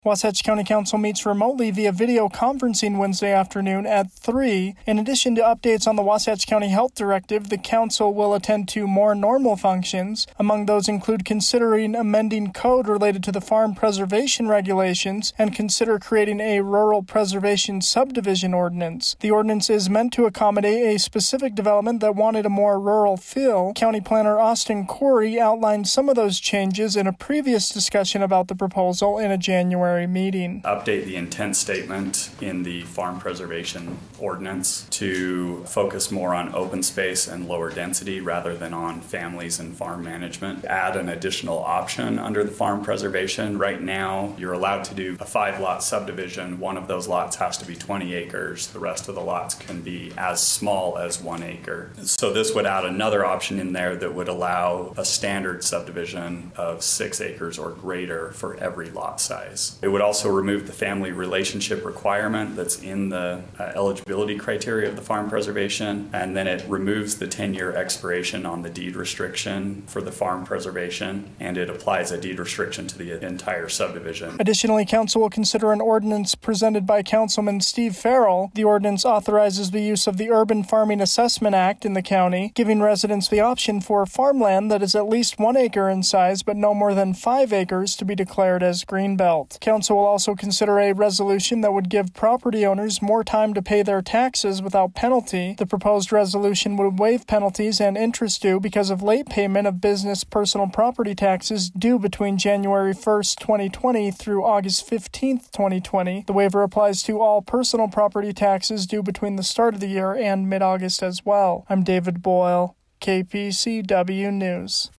Wasatch County Council meets remotely via video conferencing Wednesday afternoon at 3. In addition to updates on the Wasatch County Health Directive, the Council will attend to more normal functions. Among those include considering amending code related to the farm preservation regulations and consider creating a rural preservation subdivision ordinance. The ordinance is meant to accommodate a specific development that wanted a more rural feel. County Planner Austin Corey outlined some of those changes in a previous discussion about the proposal in a January meeting. Update the intent statement in the farm preservation ordinance to focus more on open space and lower density rather than on families and farm management. Add an additional option under the farm preservation. Right now, you're allowed to do a 5-lot subdivision. One of those lots has to be 20 acres. The rest of the lots can be as small as 1 acre. So this would add another option in there that would allow a standard subdivision of 6 acres or greater for every lot size. It would also remove the family relationship requirement that's in the eligibility criteria of the farm preservation, and then it removes the 10-year expiration on the deed restriction for the farm preservation, and it applies a deed restriction to the entire subdivision. Additionally, Council will consider an ordinance presented by Councilman Steve Farrell. The ordinance authorizes the use of the Urban Farming Assessment Act in the county, giving residents the option for farmland that is at least 1 acre in size but no more than 5 acres to be declared as greenbelt. Council will also consider a resolution that would give property owners more time to pay their taxes without penalty. The proposed resolution would waive penalties and interest due because of late payment of business personal property taxes due between January 1st, 2020 through August 15th, 2020. The waiver applies to all personal property taxes due between the start of the year and mid-August as well. I'm David Boyle, KPCW News.